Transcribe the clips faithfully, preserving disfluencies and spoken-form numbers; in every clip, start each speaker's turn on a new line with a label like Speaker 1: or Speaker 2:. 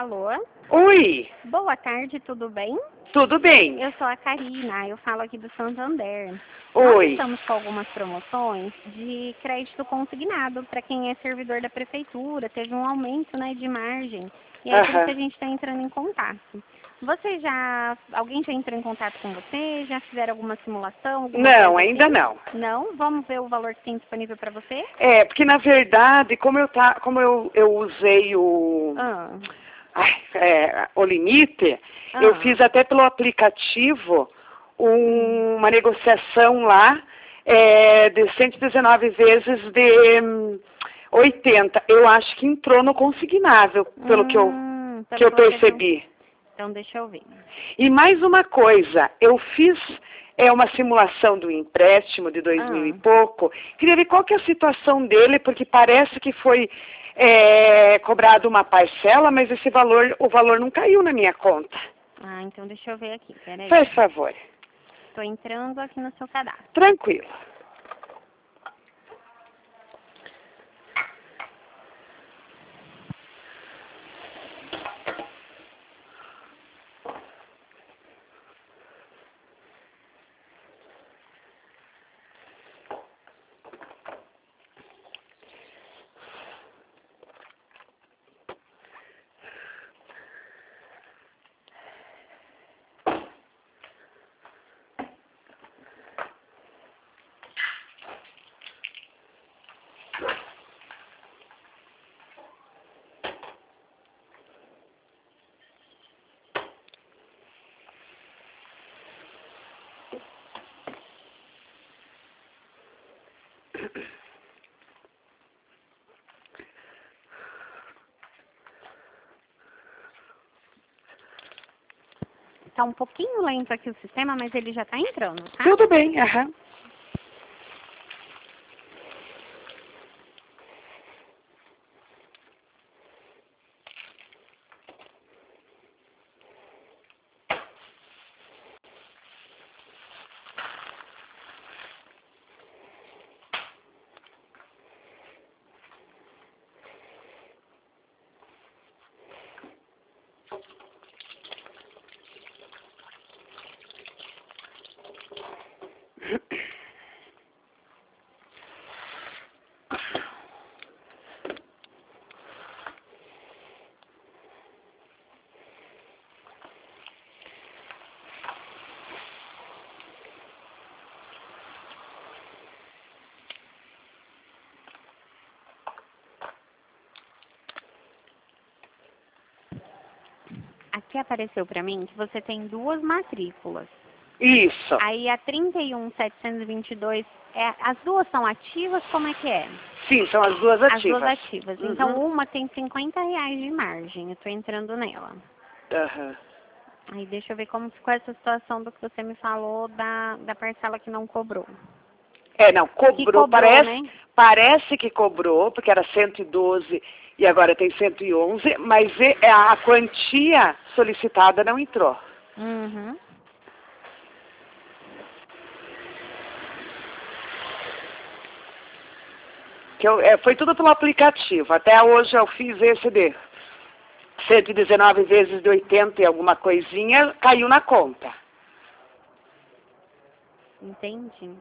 Speaker 1: Alô?
Speaker 2: Oi,
Speaker 1: Boa tarde, tudo bem?
Speaker 2: tudo bem?
Speaker 1: Eu sou a Karina, eu falo aqui do Santander. Nós
Speaker 2: Oi.
Speaker 1: estamos com algumas promoções de crédito consignado para quem é servidor da prefeitura. Teve um aumento, né, de margem. E é por isso que a
Speaker 2: Aham.
Speaker 1: gente está entrando em contato. Você já... Alguém já entrou em contato com você? Já fizeram alguma simulação? Alguma
Speaker 2: Não,
Speaker 1: coisa
Speaker 2: ainda
Speaker 1: assim?
Speaker 2: não.
Speaker 1: Não? Vamos ver o valor que tem disponível para você?
Speaker 2: É, porque na verdade, como eu, tá, como eu, eu usei o,
Speaker 1: Ah,
Speaker 2: ai, é, o limite,
Speaker 1: ah.
Speaker 2: eu fiz até pelo aplicativo um- uma negociação lá é, de cento e dezenove vezes de hum, oitenta. Eu acho que entrou no consignável, pelo que eu,
Speaker 1: Hum,
Speaker 2: que
Speaker 1: pelo
Speaker 2: eu
Speaker 1: que você viu.
Speaker 2: percebi.
Speaker 1: Então, deixa eu ver.
Speaker 2: E mais uma coisa, eu fiz é, uma simulação do empréstimo de dois mil e
Speaker 1: Ah.
Speaker 2: pouco. Queria ver qual que é a situação dele, porque parece que foi é, cobrado uma parcela, mas esse valor, o valor não caiu na minha conta.
Speaker 1: Ah, então deixa eu ver aqui, peraí.
Speaker 2: Faz favor.
Speaker 1: Estou entrando aqui no seu cadastro.
Speaker 2: Tranquilo.
Speaker 1: Está um pouquinho lento aqui o sistema, mas ele já está entrando, tá?
Speaker 2: Tudo bem, aham.
Speaker 1: Aqui apareceu para mim que você tem duas matrículas.
Speaker 2: Isso.
Speaker 1: Aí a trinta e um, setecentos e vinte e dois, é, as duas são ativas, como é que é?
Speaker 2: Sim, são as duas
Speaker 1: As duas
Speaker 2: ativas.
Speaker 1: ativas.
Speaker 2: Uhum.
Speaker 1: Então uma tem cinquenta reais de margem, eu estou entrando nela.
Speaker 2: Aham.
Speaker 1: Aí deixa eu ver como ficou essa situação do que você me falou da, da parcela que não cobrou.
Speaker 2: É, não, cobrou,
Speaker 1: Que cobrou,
Speaker 2: parece,
Speaker 1: né?
Speaker 2: parece que cobrou, porque era cento e doze e agora tem cento e onze, mas e- é, a quantia solicitada não entrou.
Speaker 1: Uhum.
Speaker 2: Que eu, é, foi tudo pelo aplicativo. Até hoje eu fiz esse de cento e dezenove vezes de oitenta e alguma coisinha, caiu na conta.
Speaker 1: Entendi.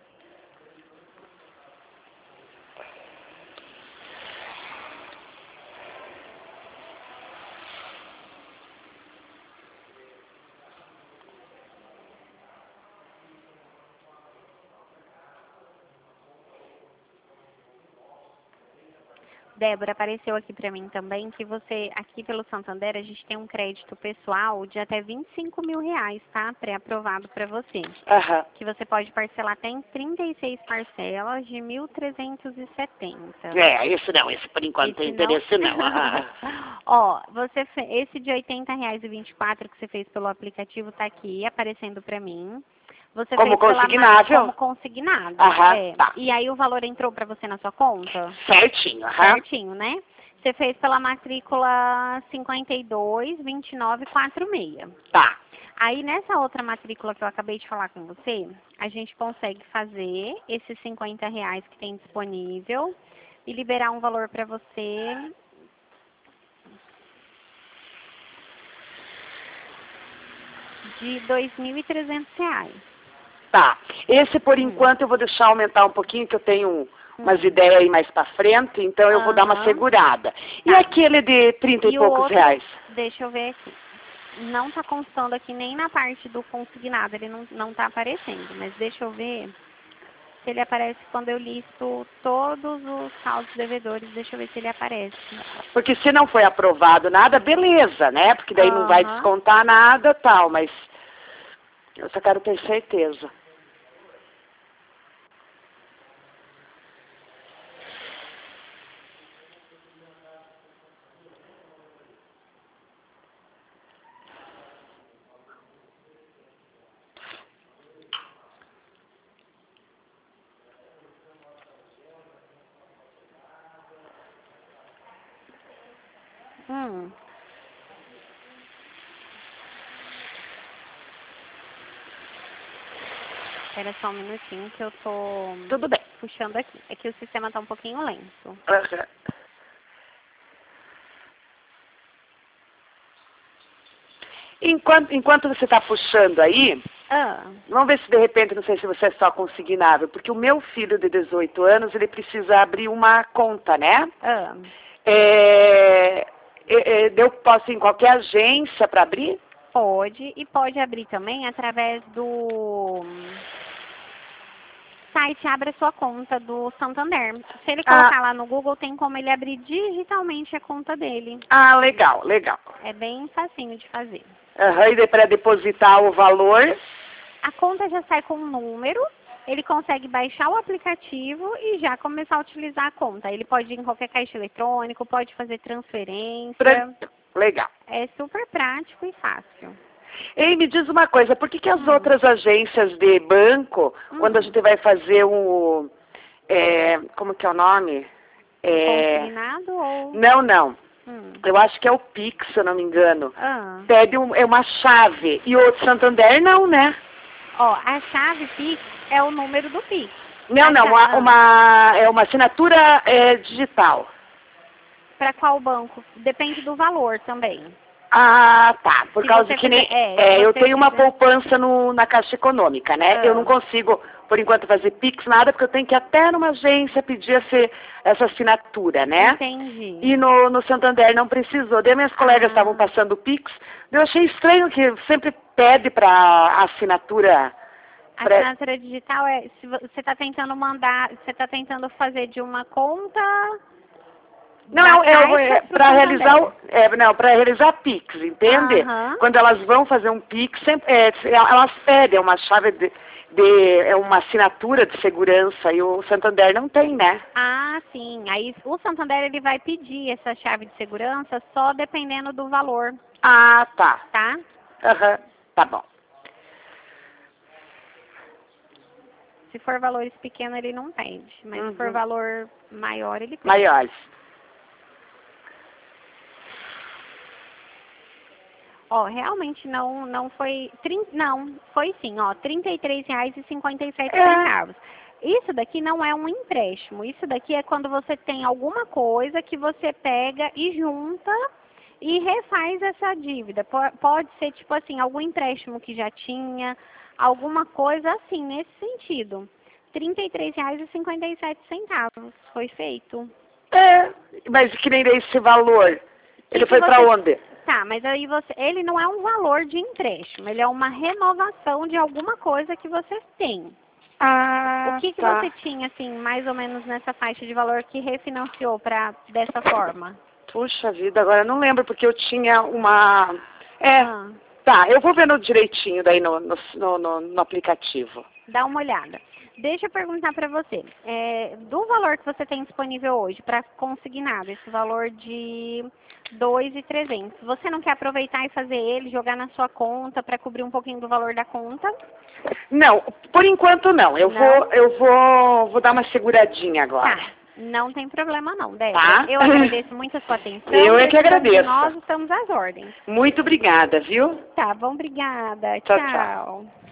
Speaker 1: Débora, apareceu aqui para mim também que você, aqui pelo Santander, a gente tem um crédito pessoal de até vinte e cinco mil reais, tá? Pré-aprovado para você.
Speaker 2: Aham.
Speaker 1: Que você pode parcelar até em trinta e seis parcelas de mil trezentos e setenta.
Speaker 2: É, esse não, esse por enquanto tem
Speaker 1: Esse não?
Speaker 2: interesse não. aham.
Speaker 1: Ó, você fe... esse de oitenta reais e vinte e quatro que você fez pelo aplicativo tá aqui aparecendo para mim. Você
Speaker 2: Como
Speaker 1: fez pela ma-
Speaker 2: consignável?
Speaker 1: como consignado.
Speaker 2: Aham,
Speaker 1: É.
Speaker 2: tá.
Speaker 1: E aí o valor entrou para você na sua conta?
Speaker 2: Certinho, aham.
Speaker 1: Certinho, né? Você fez pela matrícula cinquenta e dois, vinte e nove, quarenta e seis.
Speaker 2: Tá.
Speaker 1: Aí nessa outra matrícula que eu acabei de falar com você, a gente consegue fazer esses cinquenta reais que tem disponível e liberar um valor para você. de dois mil e trezentos reais.
Speaker 2: Tá. Esse, por enquanto, eu vou deixar aumentar um pouquinho, que eu tenho umas
Speaker 1: Hum.
Speaker 2: ideias aí mais pra frente, então eu vou dar uma
Speaker 1: Aham.
Speaker 2: segurada. E
Speaker 1: Tá.
Speaker 2: aquele de trinta e,
Speaker 1: E o
Speaker 2: poucos
Speaker 1: outro,
Speaker 2: reais?
Speaker 1: deixa eu ver aqui. Não tá constando aqui nem na parte do consignado, ele não, não tá aparecendo, mas deixa eu ver se ele aparece quando eu listo todos os saldos devedores, deixa eu ver se ele aparece.
Speaker 2: Porque se não foi aprovado nada, beleza, né? Porque daí não vai
Speaker 1: Aham.
Speaker 2: descontar nada tal, mas eu só quero ter certeza.
Speaker 1: Hum. Espera só um minutinho que eu tô
Speaker 2: Tudo bem.
Speaker 1: puxando aqui. É que o sistema tá um pouquinho lento.
Speaker 2: Uhum. Enquanto, enquanto você está puxando aí,
Speaker 1: Ah,
Speaker 2: vamos ver se de repente, não sei se você é só consignável, porque o meu filho de dezoito anos, ele precisa abrir uma conta, né?
Speaker 1: ah.
Speaker 2: É, é, é, eu posso ir em qualquer agência para abrir?
Speaker 1: Pode, e pode abrir também através do site Abra Sua Conta do Santander. Se ele colocar
Speaker 2: Ah,
Speaker 1: lá no Google, tem como ele abrir digitalmente a conta dele.
Speaker 2: ah, legal, legal.
Speaker 1: É bem facinho de fazer.
Speaker 2: Uhum, e para depositar o valor?
Speaker 1: A conta já sai com um número, ele consegue baixar o aplicativo e já começar a utilizar a conta. Ele pode ir em qualquer caixa eletrônico, pode fazer transferência.
Speaker 2: Pra... Legal.
Speaker 1: É super prático e fácil.
Speaker 2: Ei, me diz uma coisa, por que, que as
Speaker 1: Hum.
Speaker 2: outras agências de banco,
Speaker 1: Hum.
Speaker 2: quando a gente vai fazer um... É, como que é o nome? É,
Speaker 1: Consignado ou...
Speaker 2: não, não.
Speaker 1: Hum.
Speaker 2: Eu acho que é o Pix, se eu não me engano.
Speaker 1: Ah.
Speaker 2: Pede um, é uma chave. E o Santander não, né?
Speaker 1: Ó, a chave Pix é o número do Pix.
Speaker 2: Não,
Speaker 1: A
Speaker 2: não. Uma,
Speaker 1: cha-
Speaker 2: uma, é uma assinatura é, digital.
Speaker 1: Para qual banco? Depende do valor também.
Speaker 2: Ah, tá. Por
Speaker 1: Se
Speaker 2: causa
Speaker 1: você
Speaker 2: que nem...
Speaker 1: fizer- é,
Speaker 2: é,
Speaker 1: se
Speaker 2: eu
Speaker 1: você
Speaker 2: tenho uma
Speaker 1: fizer-
Speaker 2: poupança no, na Caixa Econômica, né?
Speaker 1: Ah.
Speaker 2: Eu não consigo, por enquanto, fazer Pix, nada, porque eu tenho que ir até numa agência pedir essa, essa assinatura, né?
Speaker 1: Entendi.
Speaker 2: E no, no Santander não precisou. Daí minhas colegas
Speaker 1: Ah.
Speaker 2: estavam passando o Pix. Eu achei estranho que sempre pede para assinatura...
Speaker 1: A
Speaker 2: Pra...
Speaker 1: assinatura digital é se vo- você está tentando mandar, você está tentando fazer de uma conta.
Speaker 2: Não,
Speaker 1: da
Speaker 2: é, é,
Speaker 1: Caixa
Speaker 2: é
Speaker 1: pro
Speaker 2: para realizar
Speaker 1: Santander.
Speaker 2: o, é, não, para realizar Pix, entende?
Speaker 1: Aham.
Speaker 2: Quando elas vão fazer um Pix, sempre, é, elas pedem uma chave de, de é uma assinatura de segurança e o Santander não tem, né?
Speaker 1: Ah, sim. Aí o Santander ele vai pedir essa chave de segurança só dependendo do valor,
Speaker 2: Ah, tá.
Speaker 1: tá?
Speaker 2: Aham, tá bom.
Speaker 1: Se for valores pequenos ele não pede, mas se for
Speaker 2: Uhum.
Speaker 1: valor maior ele pede.
Speaker 2: Maiores.
Speaker 1: Ó, realmente não não foi, trin- não, foi sim, ó, trinta e três reais e cinquenta e sete centavos. Isso daqui não é um empréstimo, isso daqui é quando você tem alguma coisa que você pega e junta e refaz essa dívida. Po- Pode ser tipo assim, algum empréstimo que já tinha, alguma coisa assim, nesse sentido. trinta e três reais e cinquenta e sete centavos foi feito.
Speaker 2: É, mas que nem esse valor.
Speaker 1: Que
Speaker 2: Ele
Speaker 1: que
Speaker 2: foi para
Speaker 1: você-
Speaker 2: onde?
Speaker 1: Tá, mas aí você, ele não é um valor de empréstimo, ele é uma renovação de alguma coisa que você tem.
Speaker 2: Ah,
Speaker 1: O que que
Speaker 2: tá.
Speaker 1: você tinha, assim, mais ou menos nessa faixa de valor que refinanciou para dessa forma?
Speaker 2: Puxa vida, agora eu não lembro, porque eu tinha uma... É,
Speaker 1: Ah,
Speaker 2: tá, eu vou vendo direitinho daí no, no, no, no- no aplicativo.
Speaker 1: dá uma olhada. Deixa eu perguntar para você, é, do valor que você tem disponível hoje para consignado, esse valor de dois mil e trezentos, você não quer aproveitar e fazer ele, jogar na sua conta para cobrir um pouquinho do valor da conta?
Speaker 2: Não, por enquanto não. Eu
Speaker 1: Não?
Speaker 2: vou, eu vou, vou dar uma seguradinha agora.
Speaker 1: Tá, não tem problema não, Débora.
Speaker 2: Tá?
Speaker 1: Eu agradeço muito a sua atenção.
Speaker 2: Eu é que
Speaker 1: Precisando de
Speaker 2: agradeço.
Speaker 1: Nós estamos às ordens.
Speaker 2: Muito obrigada, viu?
Speaker 1: Tá bom, obrigada.
Speaker 2: Tchau,
Speaker 1: Tchau.
Speaker 2: tchau.